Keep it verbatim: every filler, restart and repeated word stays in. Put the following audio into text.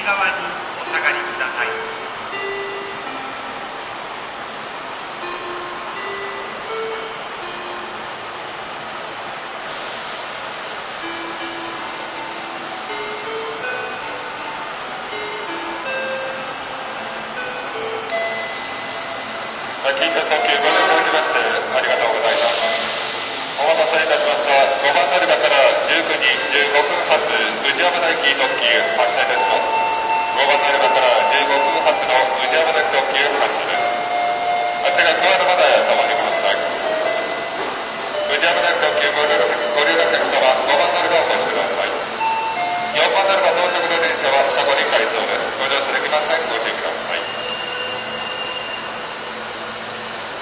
側にお下がりください。 聞いた送球ご覧いただきましてありがとうございます。お待たせいたしました。ごばん乗り場からじゅうくじじゅうごふん発宇治山田行き特急発車いたします。ごばん乗り場